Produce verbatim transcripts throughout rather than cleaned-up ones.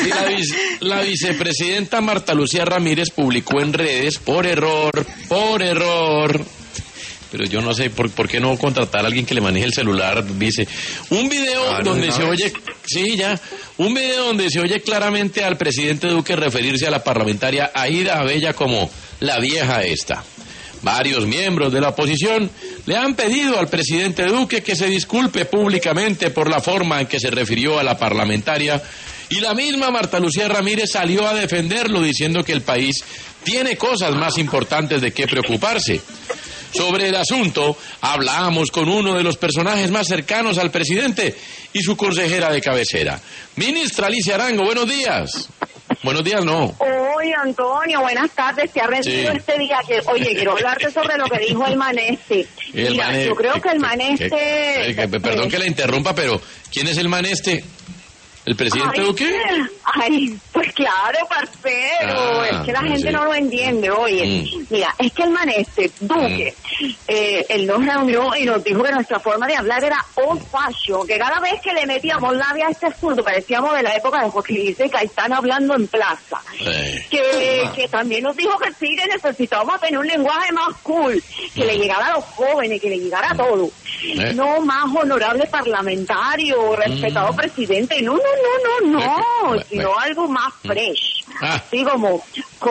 Sí, la, vice, la vicepresidenta Marta Lucía Ramírez publicó en redes, por error, por error, pero yo no sé por, por qué no contratar a alguien que le maneje el celular, dice, un video claro, donde se oye, sí, ya, un video donde se oye claramente al presidente Duque referirse a la parlamentaria Aida Abella como la vieja esta. Varios miembros de la oposición le han pedido al presidente Duque que se disculpe públicamente por la forma en que se refirió a la parlamentaria, y la misma Marta Lucía Ramírez salió a defenderlo diciendo que el país tiene cosas más importantes de qué preocuparse. Sobre el asunto, hablamos con uno de los personajes más cercanos al presidente y su consejera de cabecera. Ministra Alicia Arango, buenos días. Buenos días, no. Oye, Antonio, buenas tardes. Te ha rendido sí. este día que, oye, quiero hablarte sobre lo que dijo el Maneste. El Mira, mane... yo creo que el Maneste... Que, que, que, perdón que la interrumpa, pero ¿quién es el Maneste? ¿El presidente ay, Duque? Ay, pues claro, parcero, ah, es que la gente sí. no lo entiende, oye. Mm. Mira, es que el Maneste, Duque, mm. eh, él nos reunió y nos dijo que nuestra forma de hablar era old fashion, que cada vez que le metíamos labia a este asunto parecíamos de la época de Jorge Luis Gaitán hablando en plaza. Eh. Que, ah. que también nos dijo que sí, que necesitábamos tener un lenguaje más cool, que mm. le llegara a los jóvenes, que le llegara a todo. Eh. No más honorable parlamentario, respetado mm. presidente, no, no, no, no, no, eh. sino algo más fresh. Ah. Así como,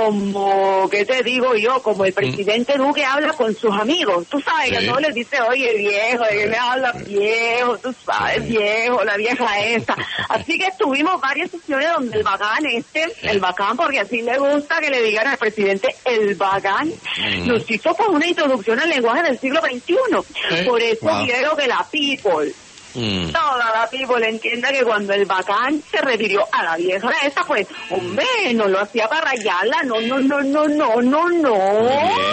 como, ¿qué te digo yo? Como el presidente mm. Duque habla con sus amigos. Tú sabes sí. que a todos les dice, oye, viejo, de que me habla viejo, tú sabes, viejo, la vieja esta. Así que tuvimos varias sesiones donde el bacán este, el bacán, porque así le gusta que le digan al presidente el bacán, mm. nos hizo pues una introducción al lenguaje del siglo veintiuno. ¿Eh? Por eso wow. quiero que la people... Mm. Toda la people entienda que cuando el bacán se refirió a la vieja esa, pues, hombre, no lo hacía para rayarla, no, no, no, no, no, no, no.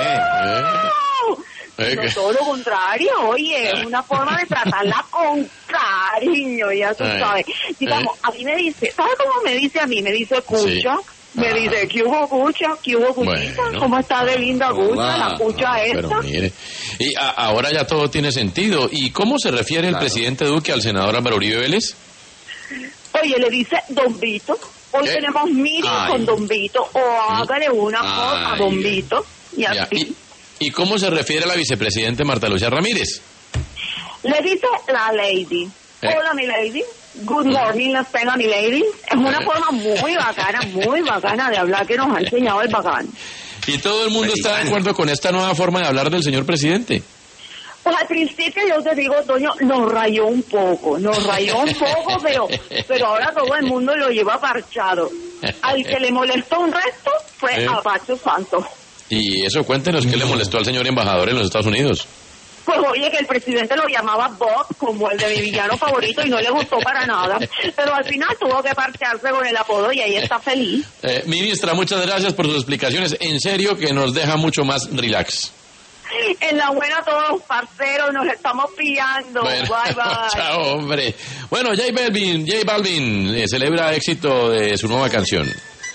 Eh, no, todo lo contrario, oye, es una forma de tratarla con cariño, ya tú sabes. Digamos, a mí me dice, ¿sabes cómo me dice a mí? Me dice, escucha. Sí. Me dice, ¿qué hubo, Cucha? ¿Qué hubo, Cuchita? Bueno, ¿cómo está de linda Cucha? La Cucha no, esta. Pero mire, y a, ahora ya todo tiene sentido. ¿Y cómo se refiere claro. el presidente Duque al senador Álvaro Uribe Vélez? Oye, le dice Don Vito. Hoy ¿Qué? tenemos meeting Ay. con Don Vito. O hágale una cosa a Don Vito. Y así. ¿Y, ¿Y cómo se refiere a la vicepresidenta Marta Lucía Ramírez? Le dice la lady. ¿Eh? Hola, mi lady. Good morning, las pena, mi lady. Es una forma muy bacana, muy bacana de hablar que nos ha enseñado el bacán. ¿Y todo el mundo está de acuerdo con esta nueva forma de hablar del señor presidente? Pues al principio yo te digo, Toño, nos rayó un poco, nos rayó un poco, pero, pero ahora todo el mundo lo lleva parchado. Al que le molestó un resto fue ¿Eh? a Pacho Santos. Y eso, cuéntenos, ¿qué le molestó al señor embajador en los Estados Unidos? Pues oye, que el presidente lo llamaba Bob, como el de mi villano favorito, y no le gustó para nada. Pero al final tuvo que parchearse con el apodo y ahí está feliz. Eh, ministra, muchas gracias por sus explicaciones. En serio que nos deja mucho más relax. En la buena todos, parceros, nos estamos pillando. Bueno, bye, bye. Chao, hombre. Bueno, J Balvin, J Balvin eh, celebra éxito de su nueva canción.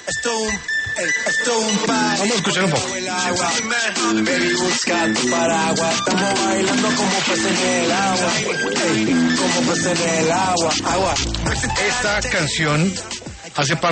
Vamos a escuchar un poco. Baby, busca tu paraguas. Estamos bailando como peces en el agua. Como peces en el agua. Agua. Esta canción hace parte